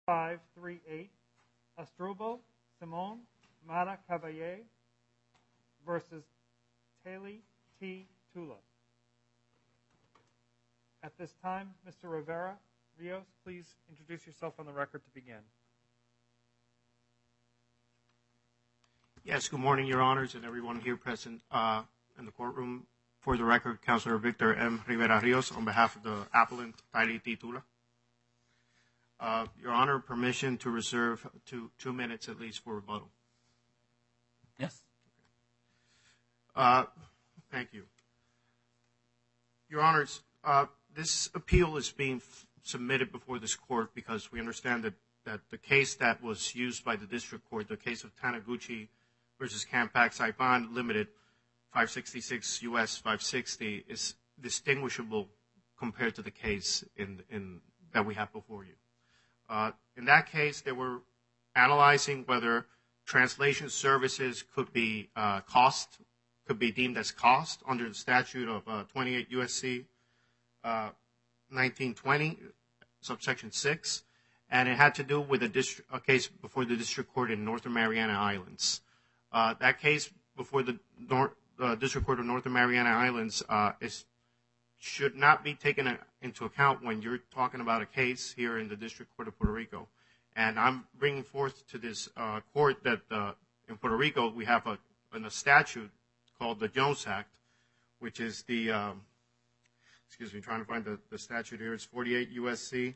538 Asdrubal Simon Mata Caballé versus Tali T. Tula. At this time, Mr. Rivera Rios, please introduce yourself on the record to begin. Yes, good morning, Your Honors, and everyone here present in the courtroom. For the record, Counselor Victor M. Rivera Rios on behalf of the appellant, Tali T. Tula. Your Honor, permission to reserve 2 minutes at least for rebuttal. Yes. Thank you. Your Honors, this appeal is being submitted before this court because we understand that the case that was used by the district court, the case of Taniguchi versus Campax Saipan Limited, 566 U.S. 560, is distinguishable compared to the case that we have before you. In that case, they were analyzing whether translation services could be deemed as cost under the statute of 28 U.S.C. 1920, subsection 6, and it had to do with a case before the district court in Northern Mariana Islands. That case before the district court of Northern Mariana Islands should not be taken into account when you're talking about a case here in the District Court of Puerto Rico. And I'm bringing forth to this court that in Puerto Rico we have a statute called the Jones Act, which is the, trying to find the statute here. It's 48 U.S.C.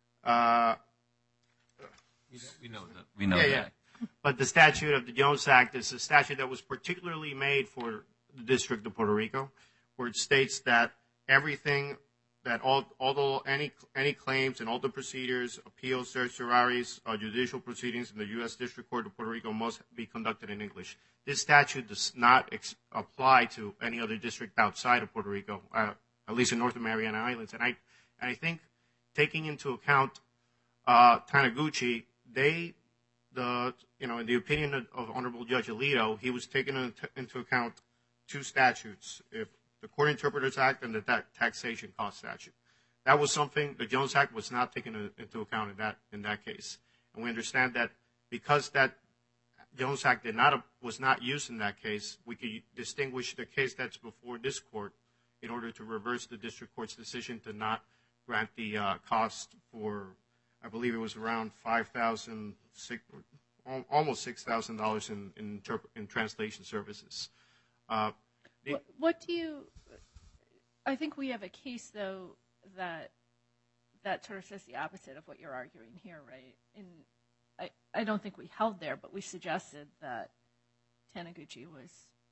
We know that. But the statute of the Jones Act is a statute that was particularly made for the District of Puerto Rico, where it states that everything that although any claims and all the procedures, appeals, certiorari's, judicial proceedings in the U.S. District Court of Puerto Rico must be conducted in English. This statute does not apply to any other district outside of Puerto Rico, at least in Northern Mariana Islands. And I think taking into account Taniguchi, in the opinion of Honorable Judge Alito, he was taking into account two statutes, the Court Interpreters Act and the Taxation Cost Statute. That was something the Jones Act was not taken into account in that case. And we understand that because that Jones Act was not used in that case, we could distinguish the case that's before this court in order to reverse the district court's decision to not grant the cost for, I believe it was around $5,000, almost $6,000 in translation services. What do you? I think we have a case though that sort of says the opposite of what you're arguing here, right? And I don't think we held there, but we suggested that Taniguchi was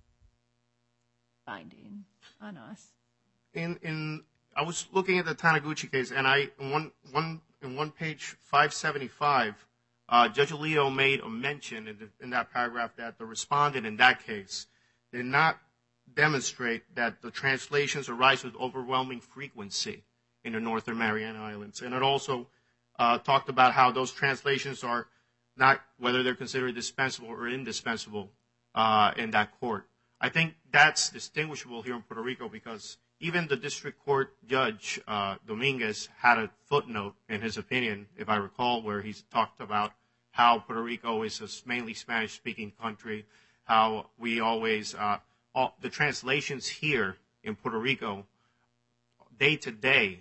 binding on us. I was looking at the Taniguchi case, and in one page 575, Judge Alito made a mention in that paragraph that the respondent in that case did not demonstrate that the translations arise with overwhelming frequency in the Northern Mariana Islands. And it also talked about how those translations are not, whether they're considered dispensable or indispensable in that court. I think that's distinguishable here in Puerto Rico because even the district court judge, Dominguez, had a footnote in his opinion, if I recall, where he talked about how Puerto Rico is a mainly Spanish-speaking country, how we always, the translations here in Puerto Rico, day to day,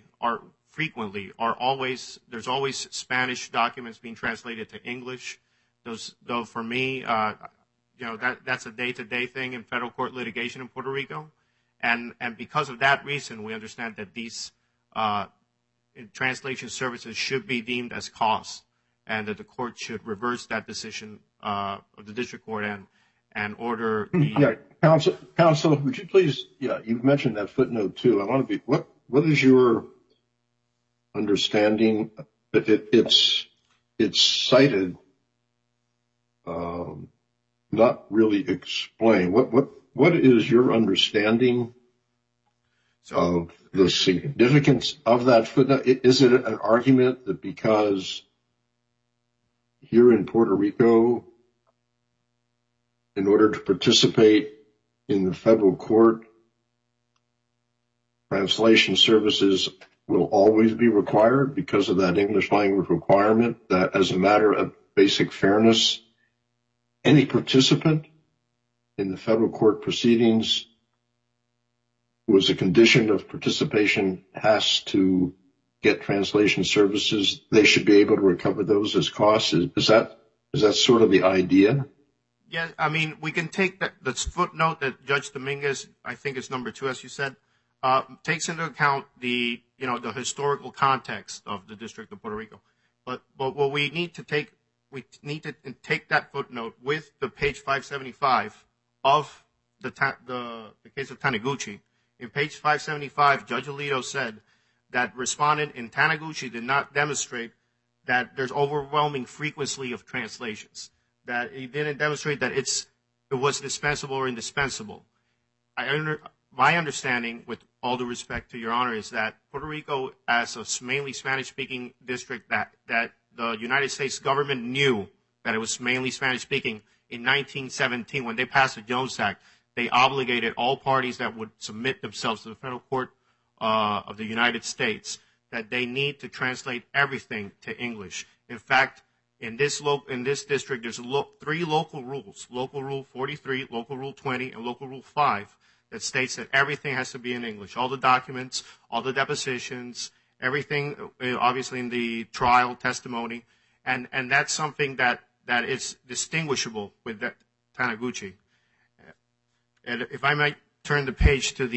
there's always Spanish documents being translated to English. Though for me, that's a day-to-day thing in federal court litigation in Puerto Rico. And because of that reason, we understand that these translation services should be deemed as costs and that the court should reverse that decision of the district court and order the... Counsel, would you please, you've mentioned that footnote too. I want to be, what is your understanding that it's cited, not really explained. What is your understanding of the significance of that footnote? Is it an argument that because here in Puerto Rico, in order to participate in the federal court, translation services will always be required because of that English language requirement, that as a matter of basic fairness, any participant in the federal court proceedings who is a condition of participation has to get translation services, they should be able to recover those as costs? Is that sort of the idea? Yeah, I mean, we can take the footnote that Judge Dominguez, I think is number 2, as you said, takes into account the historical context of the District of Puerto Rico. But what we need to take that footnote with the page 575 of the case of Taniguchi. In page 575, Judge Alito said that respondent in Taniguchi did not demonstrate that there's overwhelming frequency of translations, that he didn't demonstrate that it was dispensable or indispensable. My understanding, with all due respect to Your Honor, is that Puerto Rico, as a mainly Spanish-speaking district, that the United States government knew that it was mainly Spanish-speaking in 1917 when they passed the Jones Act. They obligated all parties that would submit themselves to the federal court of the United States that they need to translate everything to English. In fact, in this district, there's 3 local rules: Local Rule 43, Local Rule 20, and Local Rule 5, that states that everything has to be in English. All the documents, all the depositions, everything, obviously in the trial testimony, and that's something that is distinguishable with that Taniguchi. And if I might turn the page to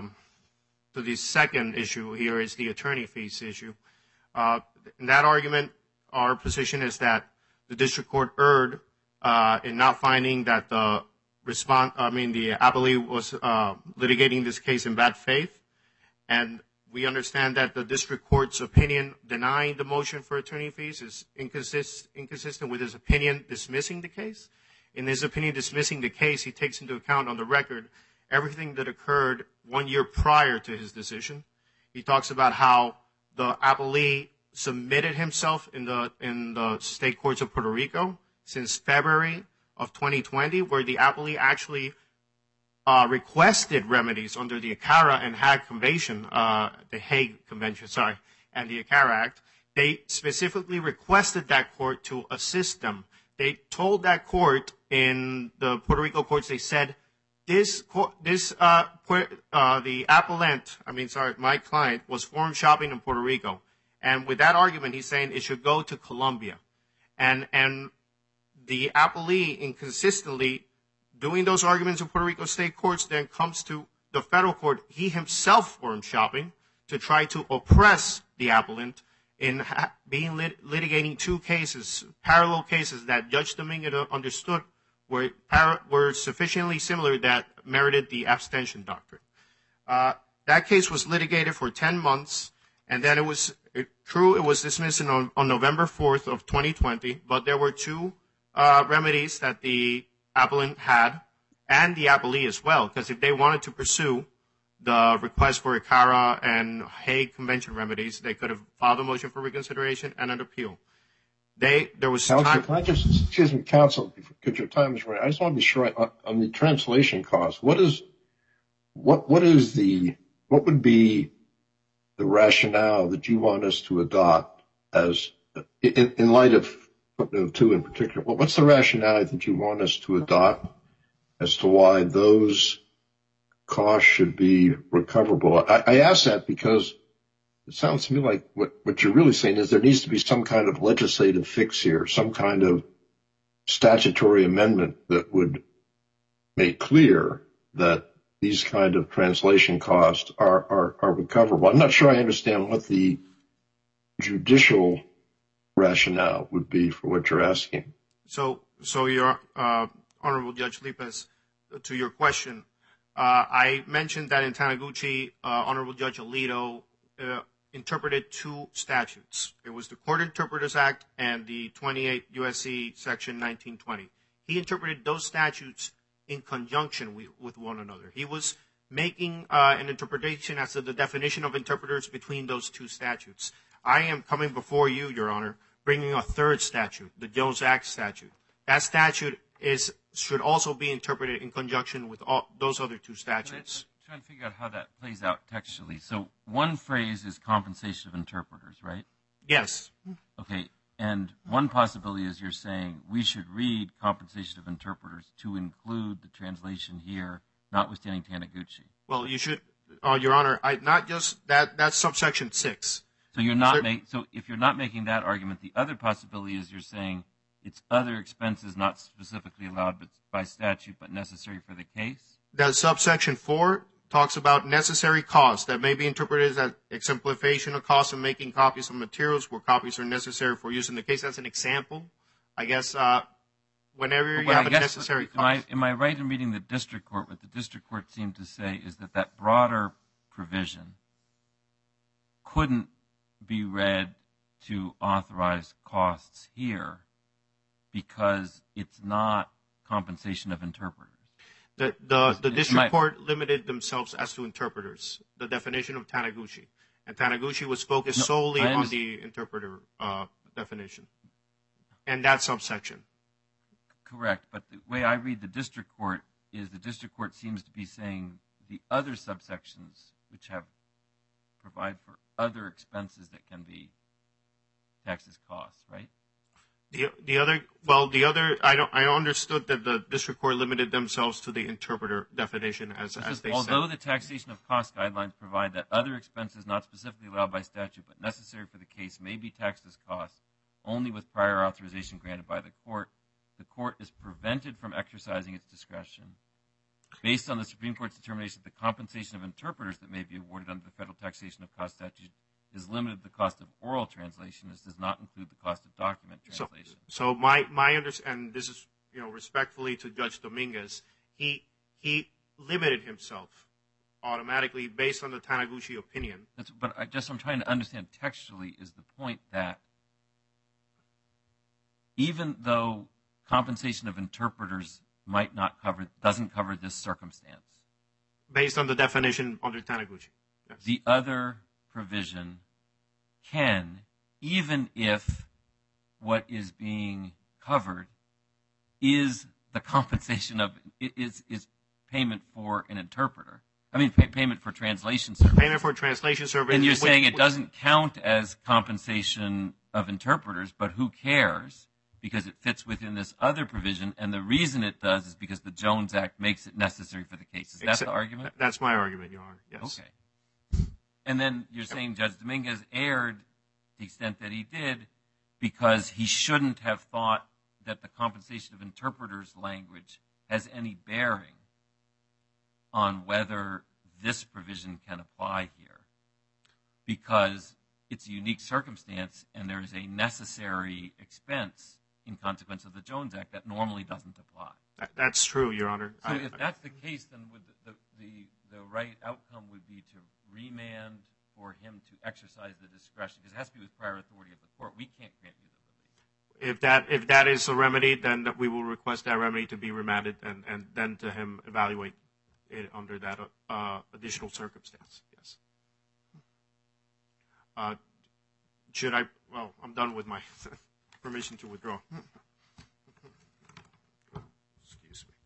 the second issue here, is the attorney fees issue. In that argument, our position is that the district court erred in not finding that the appellee was litigating this case in bad faith, and we understand that the district court's opinion denying the motion for attorney fees is inconsistent with his opinion dismissing the case. In his opinion dismissing the case, he takes into account on the record everything that occurred 1 year prior to his decision. He talks about how the appellee submitted himself in the state courts of Puerto Rico since February of 2020, where the appellee actually requested remedies under the ACARA and Hague Convention, the Hague Convention, and the ACARA Act. They specifically requested that court to assist them. They told that court in the Puerto Rico courts, they said, the appellant, my client, was foreign shopping in Puerto Rico. And with that argument, he's saying it should go to Colombia. And the appellee, inconsistently doing those arguments in Puerto Rico state courts, then comes to the federal court, he himself foreign shopping, to try to oppress the appellant in litigating 2 cases, parallel cases that Judge Dominguez understood were sufficiently similar that merited the abstention doctrine. That case was litigated for 10 months, and then it was dismissed on November 4th of 2020, but there were 2 remedies that the appellant had, and the appellee as well, because if they wanted to pursue the request for ACARA and Hague Convention remedies, they could have filed a motion for reconsideration and an appeal. There was Counsel, time. can I just, excuse me, counsel, because your time is running. I just want to be sure on the translation cost. What would be the rationale that you want us to adopt as in light of footnote 2 in particular? What's the rationale that you want us to adopt as to why those costs should be recoverable? I ask that because it sounds to me like what you're really saying is there needs to be some kind of legislative fix here, some kind of statutory amendment that would make clear that these kind of translation costs are recoverable. I'm not sure I understand what the judicial rationale would be for what you're asking. So your Honorable Judge Lippes, to your question, I mentioned that in Taniguchi, Honorable Judge Alito interpreted 2 statutes. It was the Court Interpreters Act and the 28 U.S.C. Section 1920. He interpreted those statutes in conjunction with one another. He was making an interpretation as to the definition of interpreters between those 2 statutes. I am coming before you, Your Honor, bringing a 3rd statute, the Jones Act statute. That statute should also be interpreted in conjunction with all those other 2 statutes. trying to figure out how that plays out textually. So one phrase is compensation of interpreters, right? Yes. Okay. And one possibility is you're saying we should read compensation of interpreters to include the translation here, notwithstanding Taniguchi. Well, you should, Your Honor, not just that. That's subsection 6. So so if you're not making that argument, the other possibility is you're saying it's other expenses not specifically allowed by statute but necessary for the case. That subsection 4 talks about necessary costs that may be interpreted as exemplification of costs of making copies of materials where copies are necessary for use in the case. That's an example. I guess whenever you have a necessary cost. Am I right in reading the district court? What the district court seemed to say is that broader provision couldn't be read to authorize costs here because it's not compensation of interpreters. The district court limited themselves as to interpreters, the definition of Taniguchi. And Taniguchi was focused solely on the interpreter definition and that subsection. Correct. But the way I read the district court is the district court seems to be saying the other subsections which provide for other expenses that can be taxed as costs, right? I understood that the district court limited themselves to the interpreter definition as they said. Although the taxation of cost guidelines provide that other expenses not specifically allowed by statute but necessary for the case may be taxed as costs only with prior authorization granted by the court is prevented from exercising its discretion based on the Supreme Court's determination that the compensation of interpreters that may be awarded under the federal taxation of cost statute is limited to the cost of oral translation. This does not include the cost of document translation. So my understanding, and this is respectfully to Judge Dominguez, he limited himself automatically based on the Taniguchi opinion. But I'm trying to understand textually is the point that even though compensation of interpreters doesn't cover this circumstance. Based on the definition under Taniguchi. Yes. The other provision can, even if what is being covered is the compensation of is payment for an interpreter. I mean, payment for translation service. Payment for translation service. And you're saying it doesn't count as compensation of interpreters, but who cares? Because it fits within this other provision, and the reason it does is because the Jones Act makes it necessary for the case. Is that the argument? That's my argument, Your Honor. Yes. Okay. And then you're saying Judge Dominguez erred to the extent that he did because he shouldn't have thought that the compensation of interpreters language has any bearing on whether this provision can apply here because it's a unique circumstance and there is a necessary expense in consequence of the Jones Act that normally doesn't apply. That's true, Your Honor. So if that's the case, then the right outcome would be to remand for him to exercise the discretion, because it has to be with prior authority of the court. We can't grant you the relief. If that is a remedy, then we will request that remedy to be remanded and then to him evaluate it under that additional circumstance. Yes. I'm done with my permission to withdraw. Excuse me.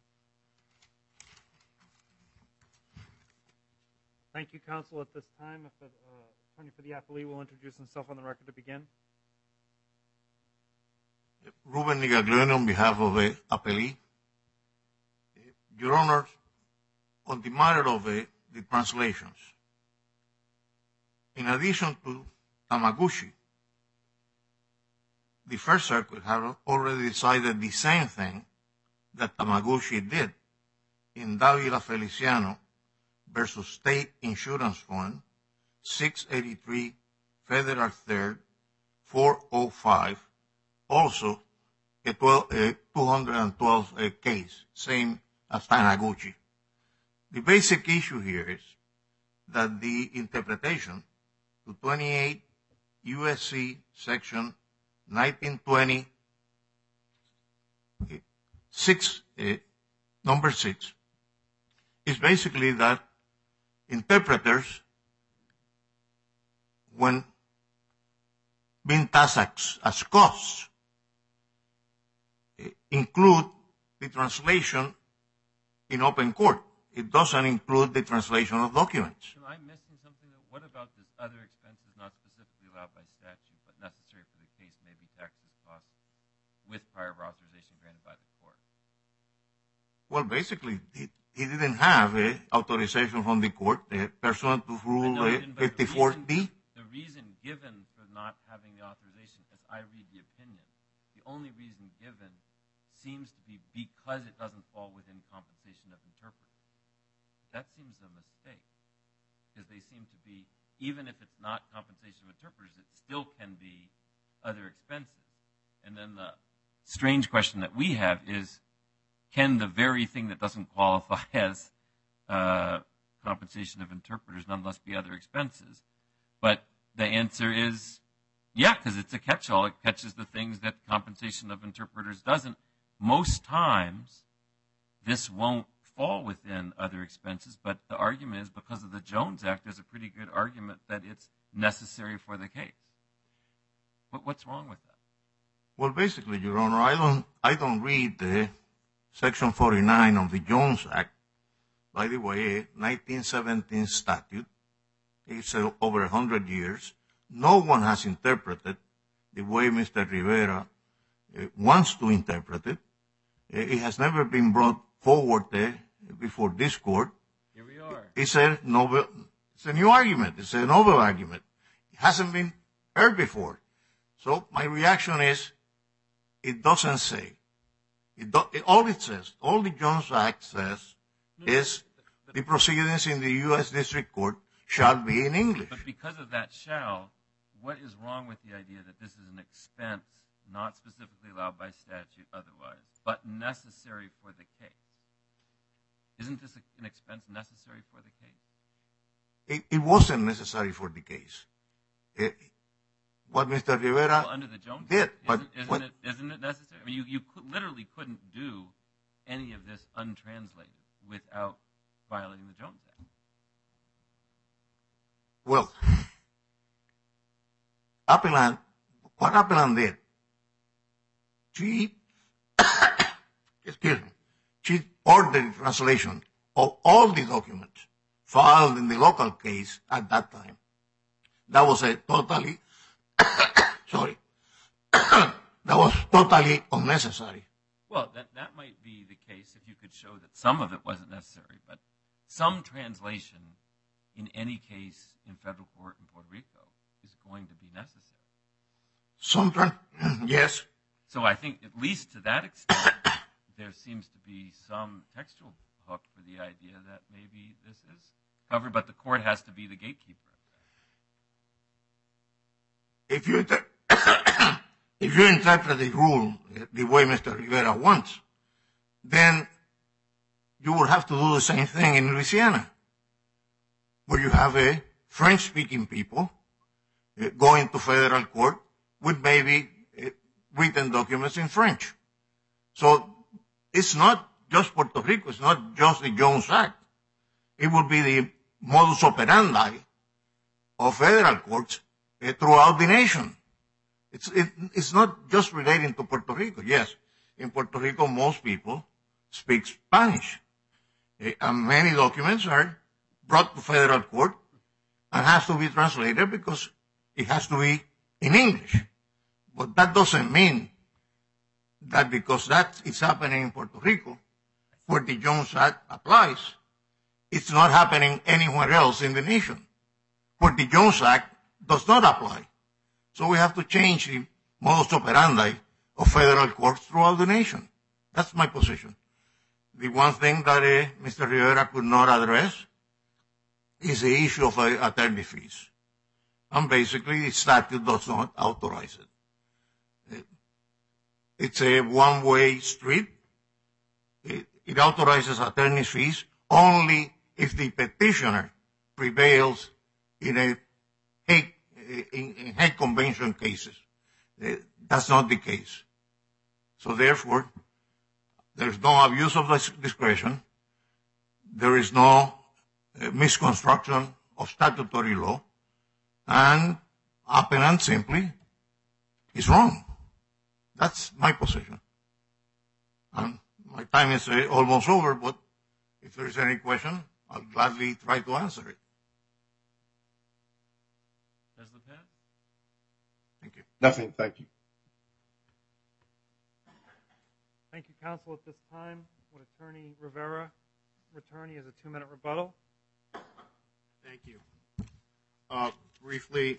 Thank you, counsel. At this time, if the attorney for the appellee will introduce himself on the record to begin. Ruben Nigaglione on behalf of the appellee. Your Honor, on the matter of the translations, in addition to Tamaguchi, the First Circuit had already decided the same thing that Tamaguchi did in Davila Feliciano versus State Insurance Fund, 683 Federal 3rd, 405, also a 212 case, same as Tamaguchi. The basic issue here is that the interpretation to 28 U.S.C. Section 1920, number 6, is basically that interpreters, when being taxed as costs, include the translation in open court. it doesn't include the translation of documents. Am I missing something? What about this other expenses not specifically allowed by statute but necessary for the case, maybe taxes, costs, with prior authorization granted by the court? Well, basically, he didn't have authorization from the court pursuant to Rule 54D. The reason given for not having the authorization, as I read the opinion, the only reason given seems to be because it doesn't fall within compensation of interpreters. That seems a mistake, because they seem to be, even if it's not compensation of interpreters, it still can be other expenses. And then the strange question that we have is, can the very thing that doesn't qualify as compensation of interpreters nonetheless be other expenses? But the answer is, yeah, because it's a catch-all. It catches the things that compensation of interpreters doesn't. Most times, this won't fall within other expenses, but the argument is because of the Jones Act, there's a pretty good argument that it's necessary for the case. What's wrong with that? Well, basically, Your Honor, I don't read Section 49 of the Jones Act. By the way, 1917 statute. It's over 100 years. No one has interpreted the way Mr. Rivera wants to interpret it. It has never been brought forward before this court. Here we are. It's a new argument. It's a novel argument. It hasn't been heard before. So my reaction is, it doesn't say. All it says, all the Jones Act says is the proceedings in the U.S. District Court shall be in English. But because of that shall, what is wrong with the idea that this is an expense not specifically allowed by statute otherwise, but necessary for the case? Isn't this an expense necessary for the case? It wasn't necessary for the case. What Mr. Rivera under the Jones did. Act, isn't it necessary? I mean, you literally couldn't do any of this untranslated without violating the Jones Act. Well, what Appellant did, she ordered translation of all the documents filed in the local case at that time. That was totally unnecessary. Well, that might be the case if you could show that some of it wasn't necessary, but some translation in any case in federal court in Puerto Rico is going to be necessary. Yes. So I think at least to that extent, there seems to be some textual hook for the idea that maybe this is covered, but the court has to be the gatekeeper. If you interpret the rule the way Mr. Rivera wants, then you will have to do the same thing in Louisiana, where you have a French-speaking people going to federal court with maybe written documents in French. So it's not just Puerto Rico. It's not just the Jones Act. It would be the modus operandi of federal courts throughout the nation. It's not just relating to Puerto Rico. Yes, in Puerto Rico, most people speak Spanish. And many documents are brought to federal court and has to be translated because it has to be in English. But that doesn't mean that because that is happening in Puerto Rico, where the Jones Act applies, it's not happening anywhere else in the nation, where the Jones Act does not apply. So we have to change the modus operandi of federal courts throughout the nation. That's my position. The one thing that Mr. Rivera could not address is the issue of attorney fees. And basically, the statute does not authorize it. It's a one-way street. It authorizes attorney fees only if the petitioner prevails in Hague Convention cases. That's not the case. So therefore, there's no abuse of discretion. There is no misconstruction of statutory law. And appellant simply is wrong. That's my position. And my time is almost over, but If there's any question, I'll gladly try to answer it. Ms. Lopez? Thank you. Nothing, thank you. Thank you, counsel. At this time, would Attorney Rivera return? He has a 2-minute rebuttal. Thank you. Briefly,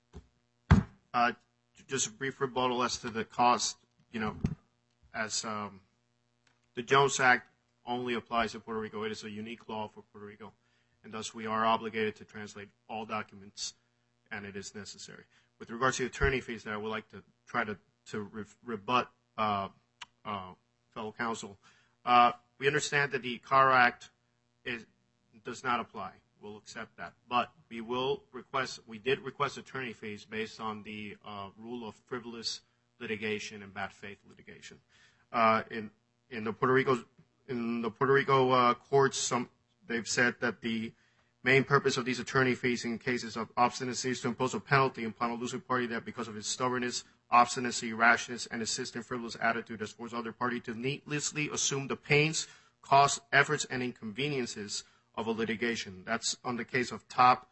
just a brief rebuttal as to the cost. As the Jones Act only applies to Puerto Rico. It is a unique law for Puerto Rico, and thus we are obligated to translate all documents, and it is necessary. With regards to attorney fees, I would like to try to rebut fellow counsel. We understand that the CAR Act does not apply. We'll accept that. But we did request attorney fees based on the rule of frivolous litigation and bad faith litigation. In the Puerto Rico courts, they've said that the main purpose of these attorney fees in cases of obstinacy is to impose a penalty upon a losing party that, because of its stubbornness, obstinacy, rashness, and insistent frivolous attitude, has forced other party to needlessly assume the pains, costs, efforts, and inconveniences of a litigation. That's on the case of Top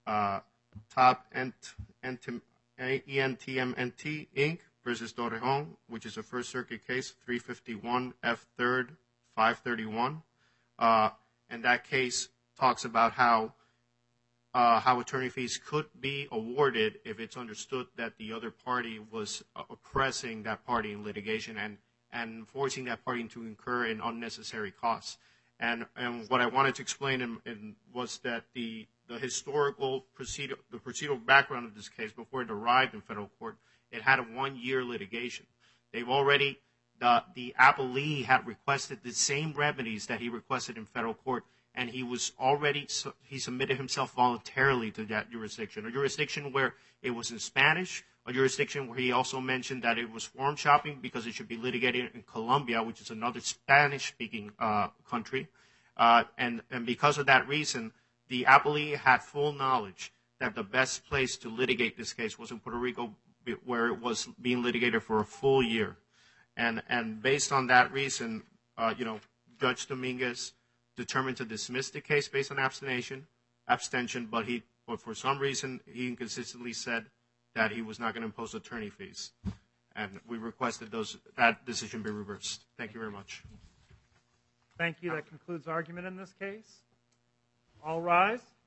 ENTMNT Inc. versus Torrejon, which is a First Circuit case, 351 F. 3rd 531. And that case talks about how attorney fees could be awarded if it's understood that the other party was oppressing that party in litigation and forcing that party to incur an unnecessary costs. And what I wanted to explain was that the historical procedural background of this case before it arrived in federal court, it had a 1-year litigation. They've already, the appellee had requested the same remedies that he requested in federal court, and he submitted himself voluntarily to that jurisdiction, a jurisdiction where it was in Spanish, a jurisdiction where he also mentioned that it was forum shopping because it should be litigated in Colombia, which is another Spanish-speaking country. And because of that reason, the appellee had full knowledge that the best place to litigate this case was in Puerto Rico, where it was being litigated for a full year. And based on that reason, Judge Dominguez determined to dismiss the case based on abstention, but for some reason he inconsistently said that he was not going to impose attorney fees. And we requested that decision be reversed. Thank you very much. Thank you. That concludes argument in this case. All rise.